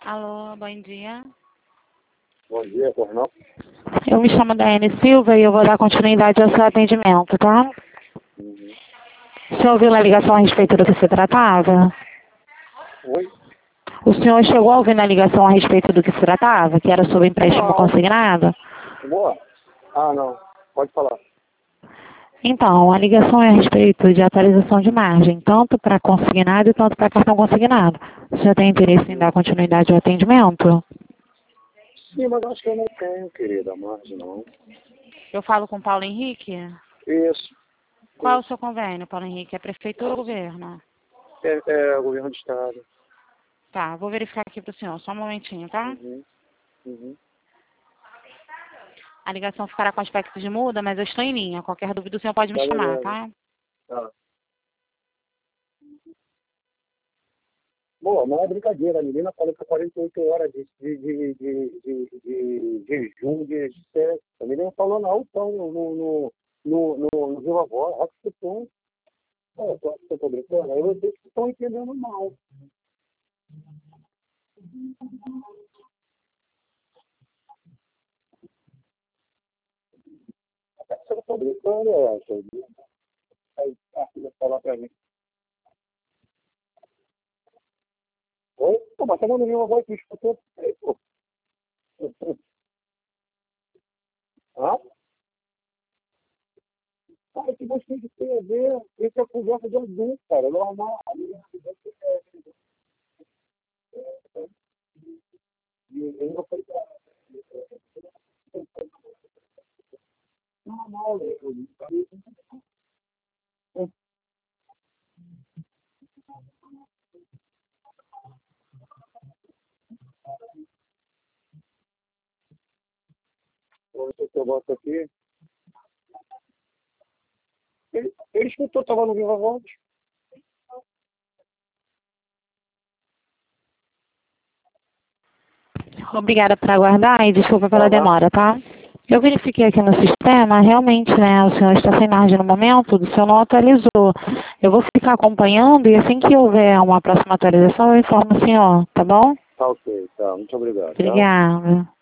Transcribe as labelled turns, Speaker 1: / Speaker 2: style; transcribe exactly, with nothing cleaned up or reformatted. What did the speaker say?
Speaker 1: Alô, bom dia.
Speaker 2: Bom dia, Coronel.
Speaker 1: Eu me chamo Daiane Silva e eu vou dar continuidade ao seu atendimento, tá?
Speaker 2: Uhum.
Speaker 1: O senhor ouviu a ligação a respeito do que se tratava?
Speaker 2: Oi?
Speaker 1: O senhor chegou a ouvir na ligação a respeito do que se tratava, que era sobre empréstimo
Speaker 2: Não.
Speaker 1: consignado?
Speaker 2: Boa? Ah, não. Pode falar.
Speaker 1: Então, a ligação é a respeito de atualização de margem, tanto para consignado e tanto para cartão consignado. O senhor tem interesse em dar continuidade ao atendimento?
Speaker 2: Sim, mas acho que eu não tenho, querida, margem, não.
Speaker 1: Eu falo com Paulo Henrique?
Speaker 2: Isso.
Speaker 1: Qual é o seu convênio, Paulo Henrique? É prefeitura ou governo?
Speaker 2: É, é o governo do estado.
Speaker 1: Tá, vou verificar aqui para o senhor, só um momentinho, tá?
Speaker 2: Uhum. Uhum.
Speaker 1: A ligação ficará com aspecto de muda, mas eu estou em linha. Qualquer dúvida o senhor pode me
Speaker 2: Tá
Speaker 1: chamar,
Speaker 2: beleza.
Speaker 1: tá?
Speaker 2: Tá. Boa, não é brincadeira. A menina falou que é quarenta e oito horas de, de, de, de, de, de jejum de existência. A menina falou na então no, no, no, no, no, no Viva Voz. Acho que estão. É, eu acho que eu tô brincando. Aí vocês que estão entendendo mal. Você não tá brincando, eu acho. Aí a filha falar pra mim. Oi? Pô, mas tá mandando uma voz que escutou. Aí, pô. Hã? Cara, que você tem que ter a ver? Isso é conversa de adulto, cara. Normal. Eu não falei pra normal, né? Quando eu gosto aqui. Ele, ele escutou, tava no Viva Voz.
Speaker 1: Obrigada por aguardar e desculpa pela
Speaker 2: Aham.
Speaker 1: demora, tá? Eu verifiquei aqui no sistema, realmente, né, o senhor está sem margem no momento, o senhor não atualizou. Eu vou ficar acompanhando e assim que houver uma próxima atualização, eu informo o senhor, tá bom?
Speaker 2: Tá ok, tá. Muito obrigado, tá?
Speaker 1: Obrigada.